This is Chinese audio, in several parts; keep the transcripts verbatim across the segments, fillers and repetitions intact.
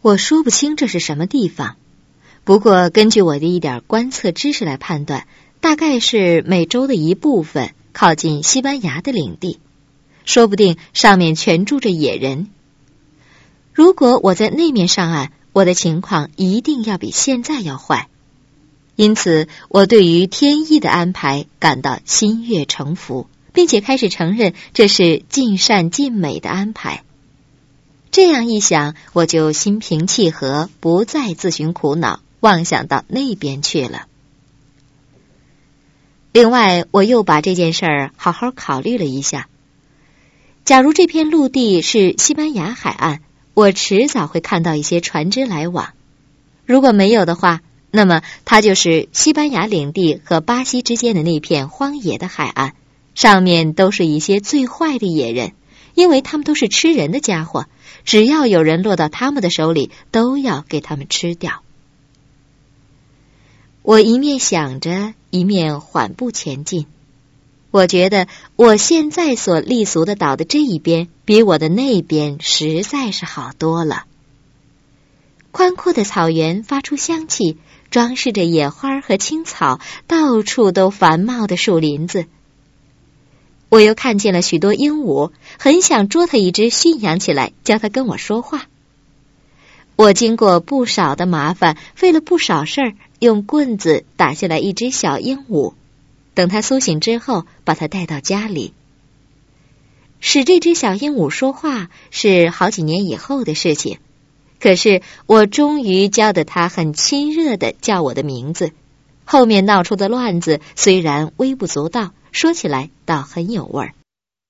我说不清这是什么地方，不过根据我的一点观测知识来判断，大概是美洲的一部分，靠近西班牙的领地，说不定上面全住着野人。如果我在那面上岸，我的情况一定要比现在要坏。因此，我对于天意的安排感到心悦诚服，并且开始承认这是尽善尽美的安排。这样一想，我就心平气和，不再自寻苦恼，妄想到那边去了。另外，我又把这件事儿好好考虑了一下。假如这片陆地是西班牙海岸，我迟早会看到一些船只来往。如果没有的话，那么它就是西班牙领地和巴西之间的那片荒野的海岸，上面都是一些最坏的野人，因为他们都是吃人的家伙，只要有人落到他们的手里，都要给他们吃掉。我一面想着，一面缓步前进。我觉得我现在所立足的岛的这一边，比我的那边实在是好多了。宽阔的草原发出香气，装饰着野花和青草，到处都繁茂的树林子。我又看见了许多鹦鹉，很想捉它一只驯养起来，教它跟我说话。我经过不少的麻烦，费了不少事儿，用棍子打下来一只小鹦鹉，等它苏醒之后，把它带到家里。使这只小鹦鹉说话是好几年以后的事情，可是我终于教得它很亲热地叫我的名字。后面闹出的乱子虽然微不足道，说起来倒很有味儿。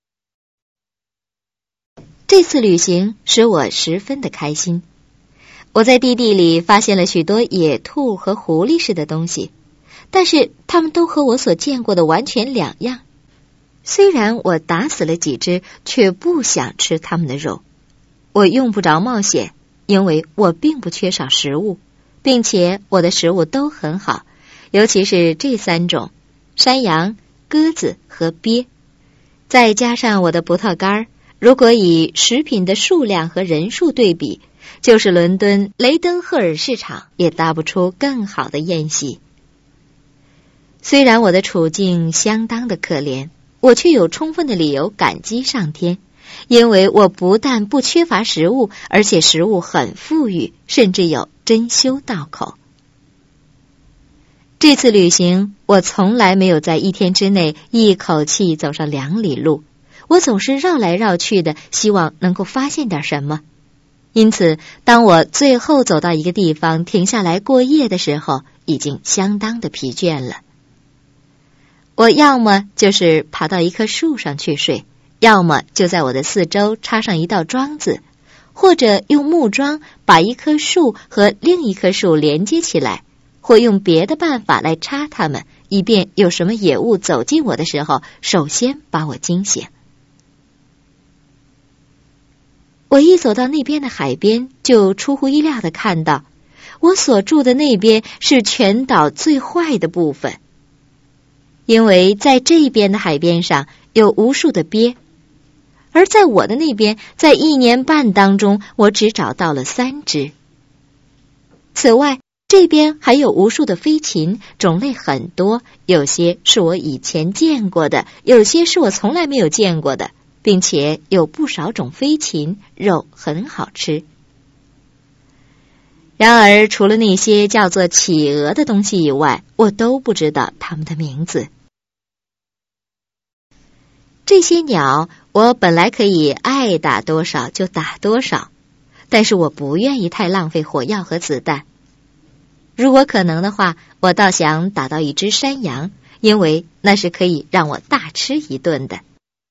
这次旅行使我十分的开心。我在地地里发现了许多野兔和狐狸似的东西，但是它们都和我所见过的完全两样。虽然我打死了几只，却不想吃它们的肉。我用不着冒险，因为我并不缺少食物，并且我的食物都很好，尤其是这三种：山羊、鸽子和鳖。再加上我的葡萄干，如果以食品的数量和人数对比，就是伦敦雷登赫尔市场也搭不出更好的宴席。虽然我的处境相当的可怜，我却有充分的理由感激上天，因为我不但不缺乏食物，而且食物很富裕，甚至有珍馐到口。这次旅行，我从来没有在一天之内一口气走上两里路，我总是绕来绕去的，希望能够发现点什么。因此，当我最后走到一个地方停下来过夜的时候，已经相当的疲倦了。我要么就是爬到一棵树上去睡，要么就在我的四周插上一道桩子，或者用木桩把一棵树和另一棵树连接起来，或用别的办法来插它们，以便有什么野物走近我的时候，首先把我惊醒。我一走到那边的海边，就出乎意料地看到，我所住的那边是全岛最坏的部分，因为在这边的海边上有无数的鳖，而在我的那边，在一年半当中，我只找到了三只。此外，这边还有无数的飞禽，种类很多，有些是我以前见过的，有些是我从来没有见过的，并且有不少种飞禽，肉很好吃。然而，除了那些叫做企鹅的东西以外，我都不知道它们的名字。这些鸟，我本来可以爱打多少就打多少，但是我不愿意太浪费火药和子弹。如果可能的话，我倒想打到一只山羊，因为那是可以让我大吃一顿的。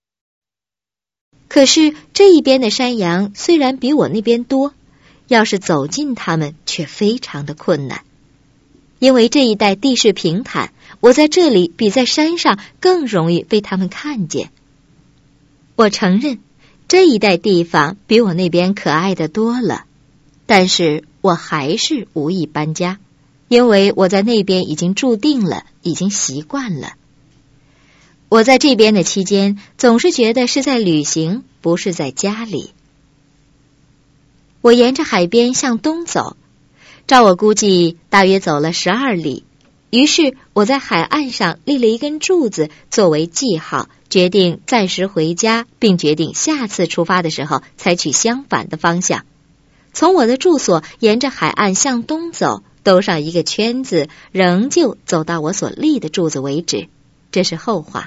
可是这一边的山羊虽然比我那边多，要是走近它们却非常的困难，因为这一带地势平坦，我在这里比在山上更容易被它们看见。我承认这一带地方比我那边可爱的多了，但是我还是无意搬家，因为我在那边已经住定了，已经习惯了。我在这边的期间，总是觉得是在旅行，不是在家里。 我沿着海边向东走，照我估计大约走了十二里。于是我在海岸上立了一根柱子作为记号，决定暂时回家，并决定下次出发的时候采取相反的方向。从我的住所沿着海岸向东走，兜上一个圈子，仍旧走到我所立的柱子为止。这是后话。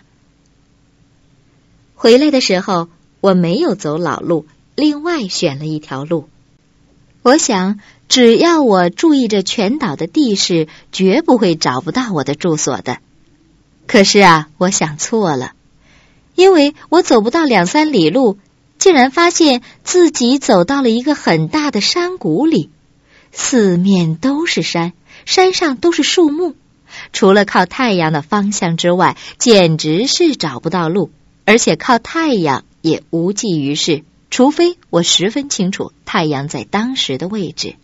回来的时候，我没有走老路，另外选了一条路。我想，只要我注意着全岛的地势，绝不会找不到我的住所的。可是啊，我想错了，因为我走不到两三里路，竟然发现自己走到了一个很大的山谷里，四面都是山，山上都是树木，除了靠太阳的方向之外，简直是找不到路，而且靠太阳也无济于事，除非我十分清楚太阳在当时的位置。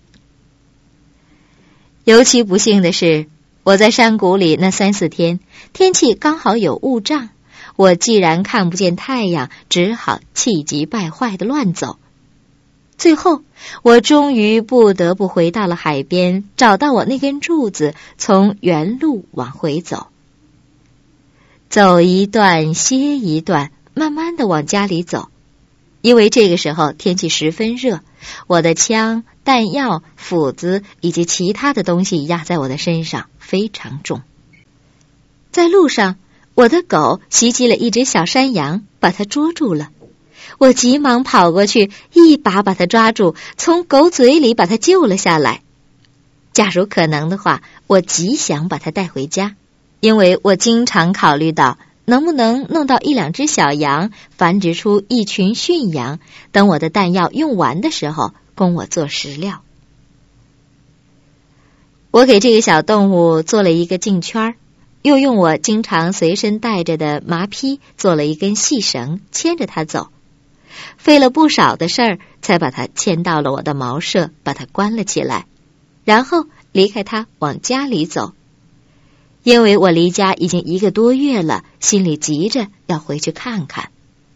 尤其不幸的是，我在山谷里那三四天，天气刚好有雾障，我既然看不见太阳，只好气急败坏地乱走。最后，我终于不得不回到了海边，找到我那根柱子，从原路往回走。走一段歇一段，慢慢地往家里走。因为这个时候天气十分热，我的枪、弹药、斧子以及其他的东西压在我的身上，非常重。在路上，我的狗袭击了一只小山羊，把它捉住了。我急忙跑过去，一把把它抓住，从狗嘴里把它救了下来。假如可能的话，我极想把它带回家，因为我经常考虑到能不能弄到一两只小羊，繁殖出一群驯羊，等我的弹药用完的时候，供我做食料。我给这个小动物做了一个颈圈，又用我经常随身带着的麻披做了一根细绳，牵着它走。费了不少的事儿，才把它牵到了我的茅舍，把它关了起来，然后离开它往家里走。因为我离家已经一个多月了，心里急着要回去看看。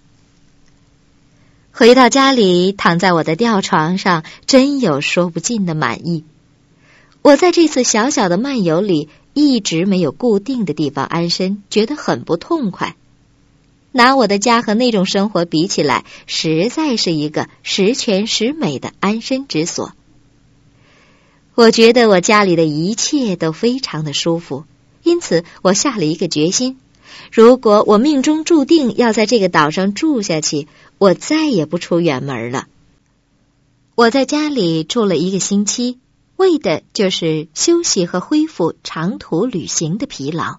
回到家里，躺在我的吊床上，真有说不尽的满意。我在这次小小的漫游里，一直没有固定的地方安身，觉得很不痛快。拿我的家和那种生活比起来，实在是一个十全十美的安身之所。我觉得我家里的一切都非常的舒服，因此我下了一个决心，如果我命中注定要在这个岛上住下去，我再也不出远门了。我在家里住了一个星期，为的就是休息和恢复长途旅行的疲劳。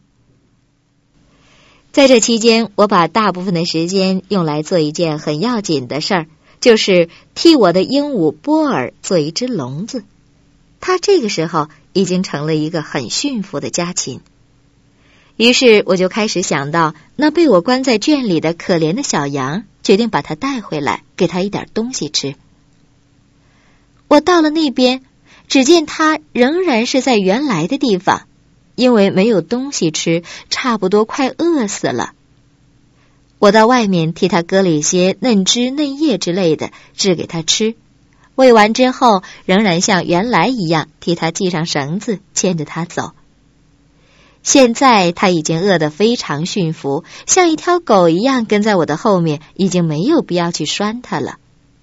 在这期间，我把大部分的时间用来做一件很要紧的事儿，就是替我的鹦鹉波尔做一只笼子。它这个时候已经成了一个很驯服的家禽。于是我就开始想到那被我关在圈里的可怜的小羊，决定把它带回来，给它一点东西吃。我到了那边，只见它仍然是在原来的地方，因为没有东西吃，差不多快饿死了。我到外面替它割了一些嫩枝嫩叶之类的，掷给它吃。喂完之后，仍然像原来一样替它系上绳子，牵着它走。现在它已经饿得非常驯服，像一条狗一样跟在我的后面，已经没有必要去拴它了。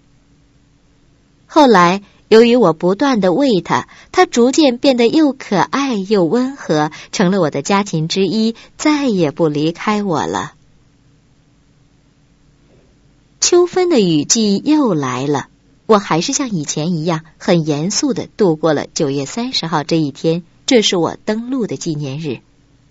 后来由于我不断地喂它，它逐渐变得又可爱又温和，成了我的家禽之一，再也不离开我了。秋分的雨季又来了，我还是像以前一样很严肃地度过了九月三十号这一天，这是我登陆的纪念日。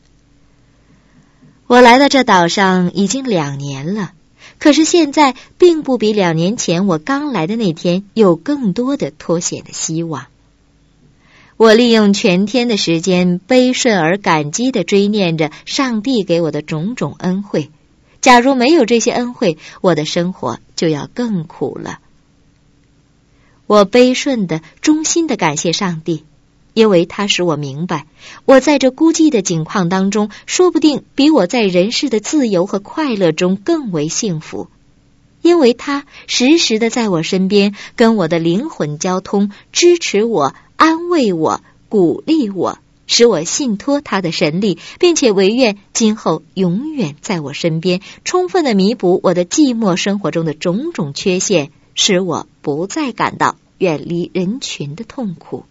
我来到这岛上已经两年了，可是现在并不比两年前我刚来的那天有更多的脱险的希望。我利用全天的时间，悲顺而感激地追念着上帝给我的种种恩惠。假如没有这些恩惠，我的生活就要更苦了。我悲顺地、衷心地感谢上帝，因为他使我明白，我在这孤寂的境况当中，说不定比我在人世的自由和快乐中更为幸福。 因为他时时的在我身边，跟我的灵魂交通，支持我，安慰我，鼓励我，使我信托他的神力，并且唯愿今后永远在我身边，充分的弥补我的寂寞生活中的种种缺陷，使我不再感到远离人群的痛苦。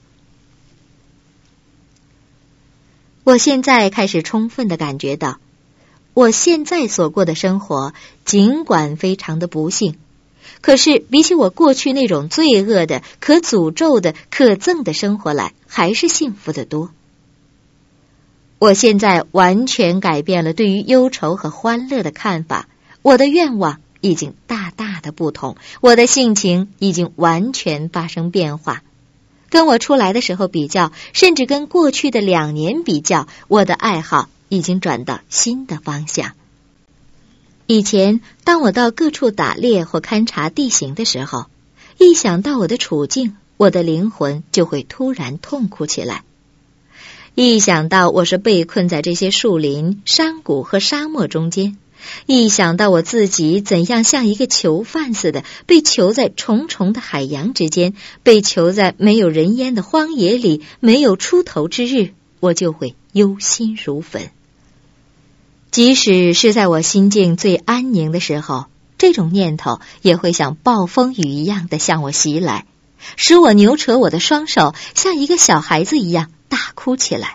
我现在开始充分的感觉到，我现在所过的生活尽管非常的不幸，可是比起我过去那种罪恶的、可诅咒的、可憎的生活来，还是幸福得多。我现在完全改变了对于忧愁和欢乐的看法，我的愿望已经大大的不同，我的性情已经完全发生变化。跟我出来的时候比较，甚至跟过去的两年比较，我的爱好已经转到新的方向。以前当我到各处打猎或勘察地形的时候，一想到我的处境，我的灵魂就会突然痛苦起来。一想到我是被困在这些树林、山谷和沙漠中间，一想到我自己怎样像一个囚犯似的被囚在重重的海洋之间，被囚在没有人烟的荒野里，没有出头之日，我就会忧心如焚。即使是在我心境最安宁的时候，这种念头也会像暴风雨一样的向我袭来，使我扭扯我的双手，像一个小孩子一样大哭起来。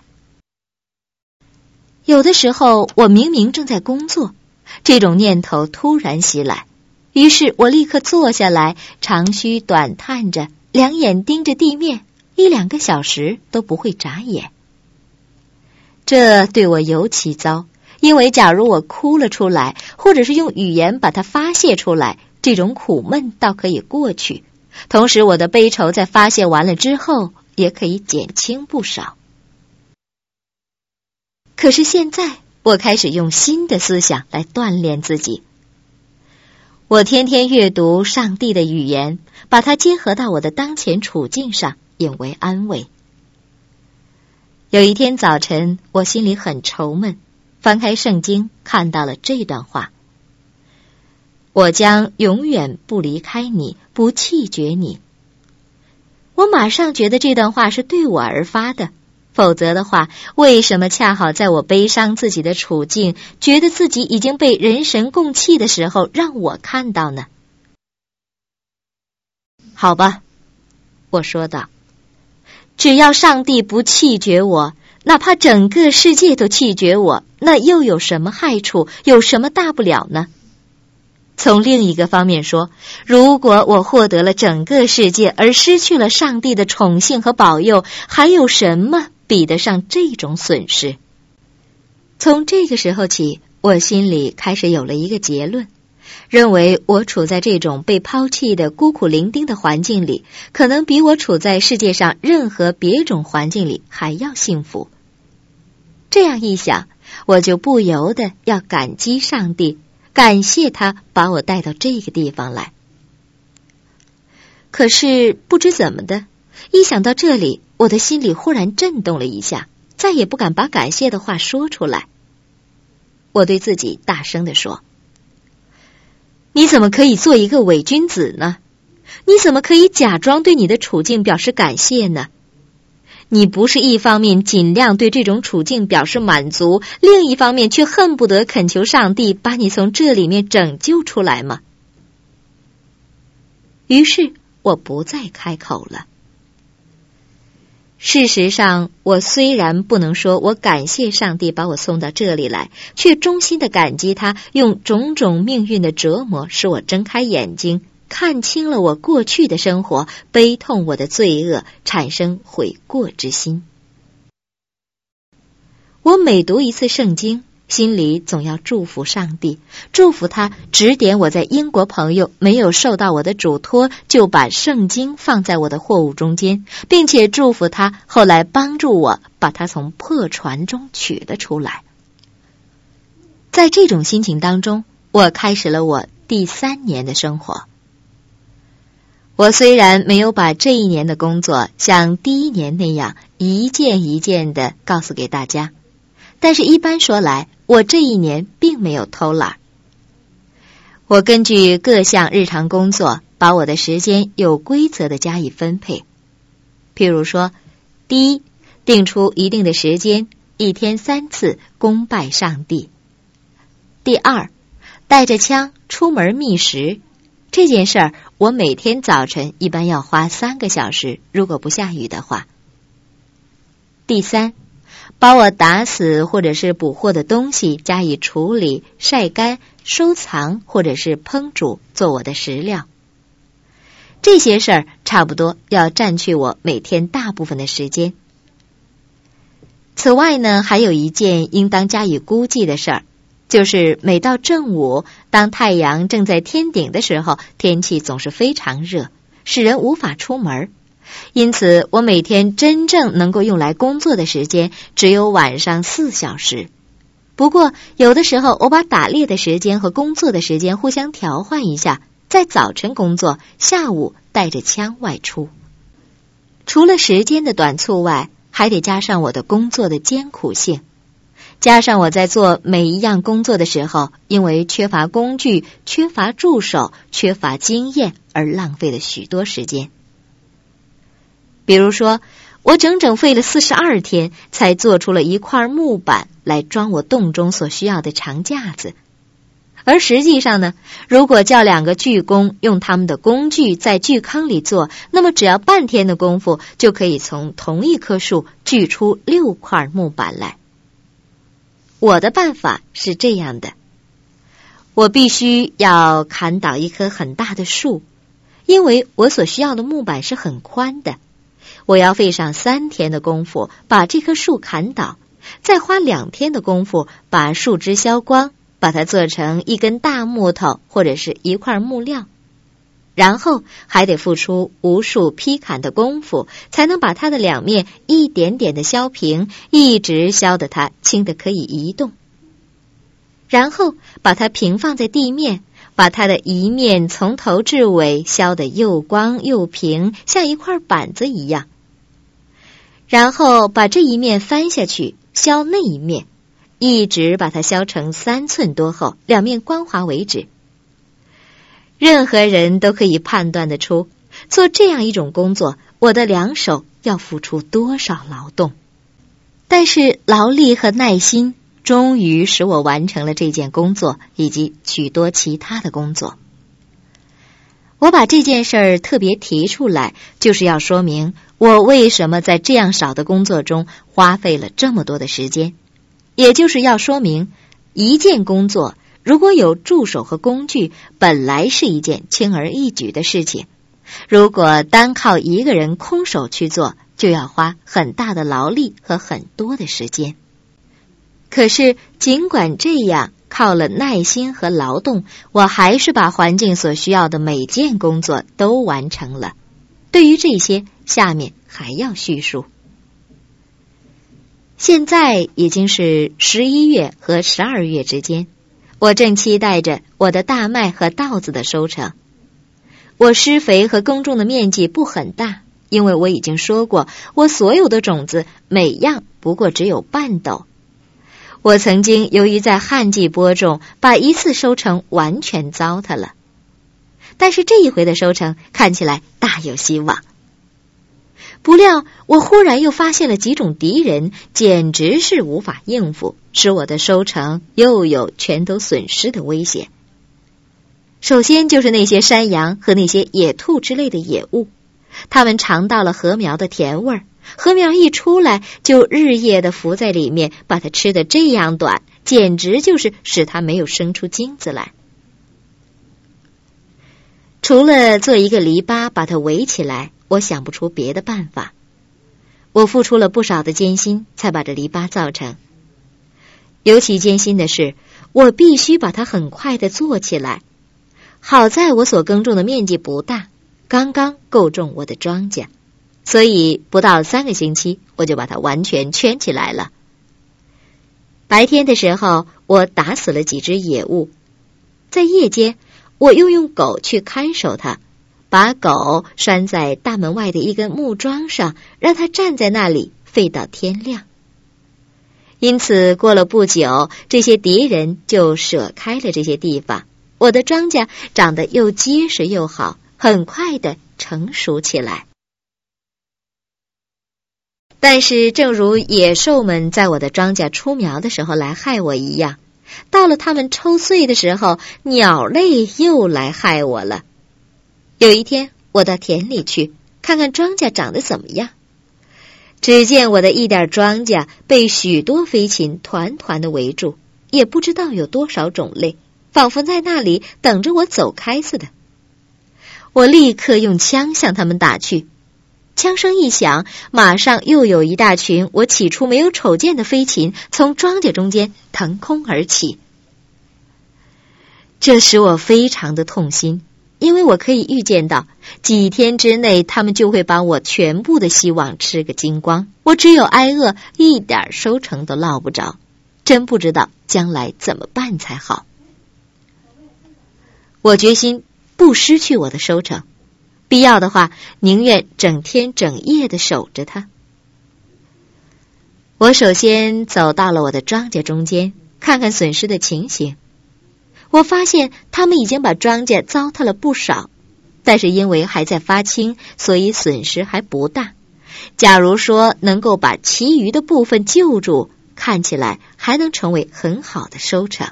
有的时候我明明正在工作，这种念头突然袭来，于是我立刻坐下来，长吁短叹着，两眼盯着地面，一两个小时都不会眨眼。这对我尤其糟，因为假如我哭了出来，或者是用语言把它发泄出来，这种苦闷倒可以过去，同时我的悲愁在发泄完了之后也可以减轻不少。可是现在我开始用新的思想来锻炼自己，我天天阅读上帝的语言，把它结合到我的当前处境上，引为安慰。有一天早晨，我心里很愁闷，翻开圣经，看到了这段话：我将永远不离开你，不弃绝你。我马上觉得这段话是对我而发的，否则的话，为什么恰好在我悲伤自己的处境，觉得自己已经被人神共弃的时候，让我看到呢？好吧，我说道，只要上帝不弃绝我，哪怕整个世界都弃绝我，那又有什么害处，有什么大不了呢？从另一个方面说，如果我获得了整个世界而失去了上帝的宠幸和保佑，还有什么比得上这种损失？从这个时候起，我心里开始有了一个结论，认为我处在这种被抛弃的孤苦伶仃的环境里，可能比我处在世界上任何别种环境里还要幸福。这样一想，我就不由得要感激上帝，感谢他把我带到这个地方来。可是不知怎么的，一想到这里，我的心里忽然震动了一下，再也不敢把感谢的话说出来。我对自己大声地说，你怎么可以做一个伪君子呢？你怎么可以假装对你的处境表示感谢呢？你不是一方面尽量对这种处境表示满足，另一方面却恨不得恳求上帝把你从这里面拯救出来吗？于是我不再开口了。事实上，我虽然不能说我感谢上帝把我送到这里来，却衷心的感激他用种种命运的折磨使我睁开眼睛，看清了我过去的生活，悲痛我的罪恶，产生悔过之心。我每读一次圣经，心里总要祝福上帝，祝福他指点我在英国朋友没有受到我的嘱托，就把圣经放在我的货物中间，并且祝福他后来帮助我把它从破船中取了出来。在这种心情当中，我开始了我第三年的生活。我虽然没有把这一年的工作像第一年那样一件一件地告诉给大家，但是一般说来，我这一年并没有偷懒。 我根据各项日常工作，把我的时间有规则地加以分配。譬如说，第一，定出一定的时间，一天三次恭拜上帝。第二，带着枪出门觅食。这件事儿，我每天早晨一般要花三个小时，如果不下雨的话。第三，把我打死或者是捕获的东西加以处理、晒干、收藏或者是烹煮，做我的食料。这些事儿差不多要占据我每天大部分的时间。此外呢，还有一件应当加以估计的事儿，就是每到正午，当太阳正在天顶的时候，天气总是非常热，使人无法出门。因此，我每天真正能够用来工作的时间只有晚上四小时。不过，有的时候我把打猎的时间和工作的时间互相调换一下，在早晨工作，下午带着枪外出。除了时间的短促外，还得加上我的工作的艰苦性，加上我在做每一样工作的时候，因为缺乏工具、缺乏助手、缺乏经验而浪费了许多时间。比如说，我整整费了四十二天才做出了一块木板来装我洞中所需要的长架子。而实际上呢，如果叫两个锯工用他们的工具在锯坑里做，那么只要半天的功夫就可以从同一棵树锯出六块木板来。我的办法是这样的，我必须要砍倒一棵很大的树，因为我所需要的木板是很宽的。我要费上三天的功夫把这棵树砍倒，再花两天的功夫把树枝削光，把它做成一根大木头或者是一块木料，然后还得付出无数劈砍的功夫，才能把它的两面一点点的削平，一直削得它轻得可以移动。然后把它平放在地面，把它的一面从头至尾削得又光又平，像一块板子一样。然后把这一面翻下去，削那一面，一直把它削成三寸多厚，两面光滑为止。任何人都可以判断得出，做这样一种工作，我的两手要付出多少劳动。但是劳力和耐心终于使我完成了这件工作，以及许多其他的工作。我把这件事儿特别提出来，就是要说明我为什么在这样少的工作中花费了这么多的时间，也就是要说明一件工作如果有助手和工具，本来是一件轻而易举的事情，如果单靠一个人空手去做，就要花很大的劳力和很多的时间。可是尽管这样，靠了耐心和劳动，我还是把环境所需要的每件工作都完成了。对于这些，下面还要叙述。现在已经是十一月和十二月之间，我正期待着我的大麦和稻子的收成。我施肥和耕种的面积不很大，因为我已经说过，我所有的种子每样不过只有半斗。我曾经由于在旱季播种，把一次收成完全糟蹋了，但是这一回的收成看起来大有希望。不料我忽然又发现了几种敌人，简直是无法应付，使我的收成又有全都损失的危险。首先就是那些山羊和那些野兔之类的野物，它们尝到了禾苗的甜味儿，禾苗一出来就日夜地伏在里面，把它吃得这样短，简直就是使它没有生出金子来。除了做一个篱笆把它围起来，我想不出别的办法。我付出了不少的艰辛才把这篱笆造成。尤其艰辛的是，我必须把它很快地做起来。好在我所耕种的面积不大，刚刚够种我的庄稼，所以不到三个星期我就把它完全圈起来了。白天的时候，我打死了几只野物，在夜间我又用狗去看守它，把狗拴在大门外的一根木桩上，让它站在那里吠到天亮。因此过了不久，这些敌人就舍开了这些地方， 我的庄稼长得又结实又好，很快的成熟起来。但是正如野兽们在我的庄稼出苗的时候来害我一样，到了它们抽穗的时候，鸟类又来害我了。有一天，我到田里去看看庄稼长得怎么样，只见我的一点庄稼被许多飞禽团团的围住，也不知道有多少种类，仿佛在那里等着我走开似的。我立刻用枪向他们打去，枪声一响，马上又有一大群我起初没有瞅见的飞禽从庄稼中间腾空而起。这使我非常的痛心，因为我可以预见到几天之内他们就会把我全部的希望吃个精光，我只有挨饿，一点收成都捞不着，真不知道将来怎么办才好。我决心不失去我的收成，必要的话宁愿整天整夜的守着它。我首先走到了我的庄稼中间，看看损失的情形。我发现他们已经把庄稼糟蹋了不少，但是因为还在发青，所以损失还不大。假如说能够把其余的部分救住，看起来还能成为很好的收成。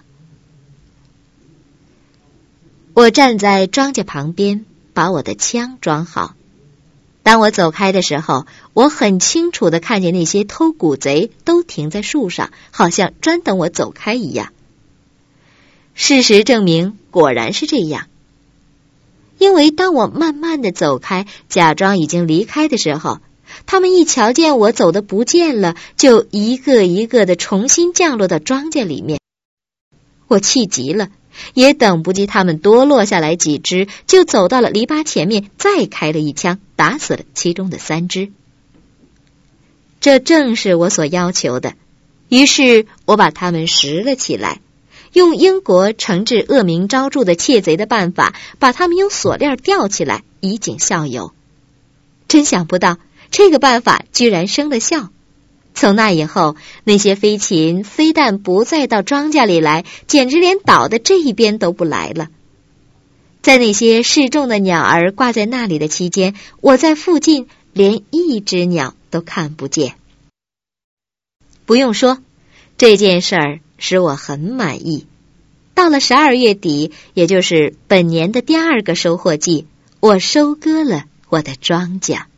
我站在庄稼旁边，把我的枪装好。当我走开的时候，我很清楚地看见那些偷谷贼都停在树上，好像专等我走开一样。事实证明，果然是这样。因为当我慢慢地走开，假装已经离开的时候，他们一瞧见我走得不见了，就一个一个的重新降落到庄稼里面。我气极了，也等不及他们多落下来几只，就走到了篱笆前面，再开了一枪，打死了其中的三只。这正是我所要求的，于是我把他们拾了起来，用英国惩治恶名昭著的窃贼的办法，把他们用锁链吊起来，以儆效尤。真想不到，这个办法居然生了效。从那以后，那些飞禽非但不再到庄稼里来，简直连岛的这一边都不来了。在那些示众的鸟儿挂在那里的期间，我在附近连一只鸟都看不见。不用说，这件事儿使我很满意。到了十二月底，也就是本年的第二个收获季，我收割了我的庄稼。